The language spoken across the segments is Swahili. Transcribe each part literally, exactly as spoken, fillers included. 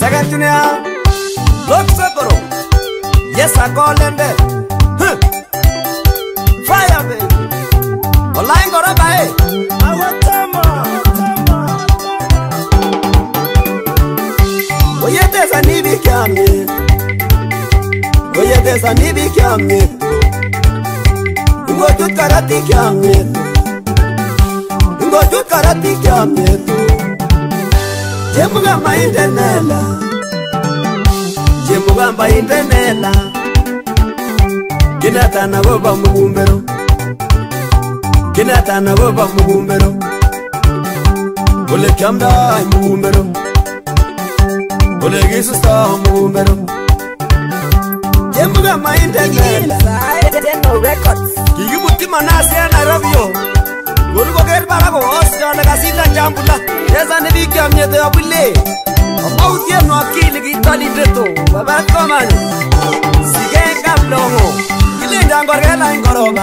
Second to now, look separo. Yes, I call them there. Huh. Fire, baby. Online got up, eh? Oh, yeah, there's a nibi coming. Oh, yeah, there's a nibi coming. Go to karate coming. Go to karate coming. Jemuga ma intenela. Jemuga ma intenela. Kinata na goba mugumbero. Kinata na goba mugumbero. Ole kamda mugumbero. Ole gisu sta mugumbero. Jemuga ma intenela. Deno Records. Kiki buti manase na Nairobi. Guru ko ger bara ko osja na kasita jambula. Esa ne bi kya mye to abule. Au tie no akili ki tali deto. Baba komani. Sige kablongo. Ile njangor gela ingoroba.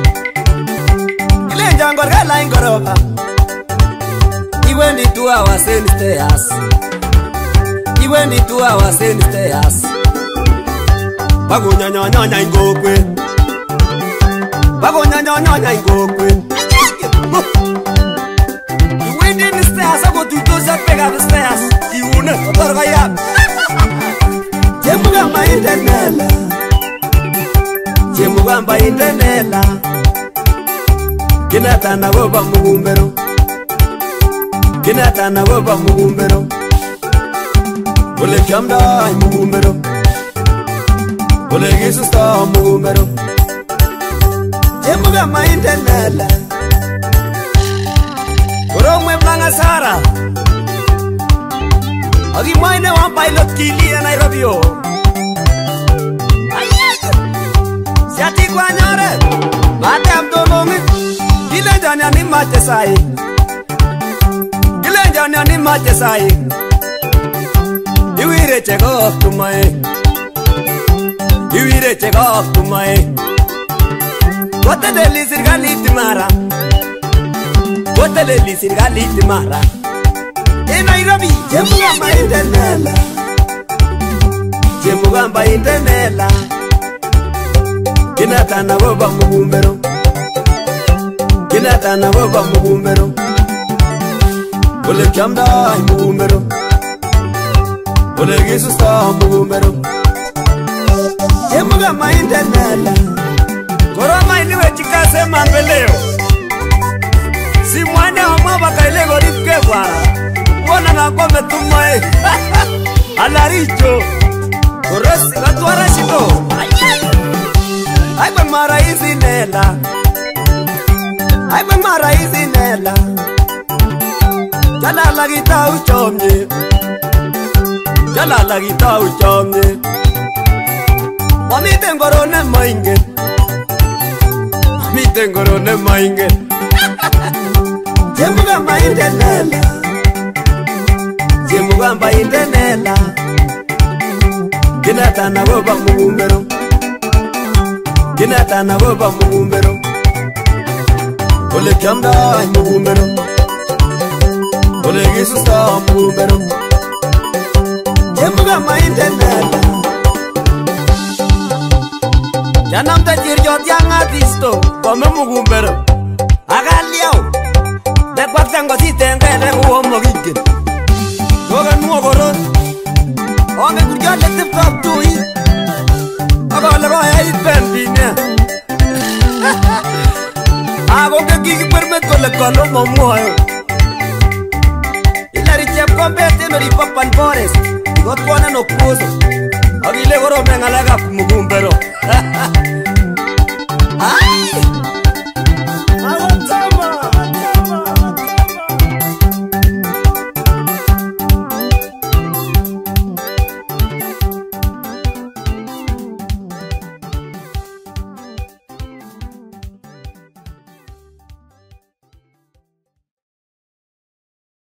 Ile njangor gela ingoroba. Iwe ni two hours in stairs. Iwe ni two hours in stairs. Bago nyanya nyanya ingokwe. Bago nyanya nyanya ingokwe. You went in the stairs, I go to those that pick up the stairs. You won't know what I am. Jemuga ma intenela. Jemuga ma intenela. Kinata na goba mugumbero. Kinata na goba mugumbero. Ole kamda mugumbero. Ole gisu sta mugumbero. Jemuga ma intenela. Koromwe mlanga Sara. Agi maine wan pilot kili ya Nairobi yo. Siati kwa nyore. Mate amdolongi. Gile janya ni mate sai. Gile janya ni mate sai. Iwire chego tumae. Iwire chego tumae. Wate deli sirgali timara. Wate deli sirgali timara. In Nairobi, Jemuga ma intenela. Jemuga ma intenela. Kinata na goba mugumbero. Kinata na goba mugumbero. Ole kamda mugumbero. Ole gisu sta mugumbero. Jemuga ma intenela. Koroma iliwe chikase mambeleo. Si mwane wa mwaba kaile gorifke kwa. Wana na kome tumae. Alaricho. Korosi gatuara shito. Aibe mara hizi nela. Aibe mara hizi nela. Jala la gita uchomye. Jala la gita uchomye. Wamite ngorone mainge. Wamite ngorone mainge. Jemuga ma intenela. Jemuga ma intenela. Kinata na goba mugumbero. Kinata na goba mugumbero. Ole kamda mugumbero. Ole gisu sta mugumbero. Jemuga ma intenela. Janam ta jirjo tianga disto. Kome mugumbero. Agaliao. De kwaktango si tengele uo mogigin. Yoga nuo goron. Onge kurja le tip top tui. Aga lago hai pen bine. Ago ke gigi permet ko le kalo momoyo. Ilari chep kompete no di papan forest. Got one no kuzo. Agi le goro mengalaga mugumbero.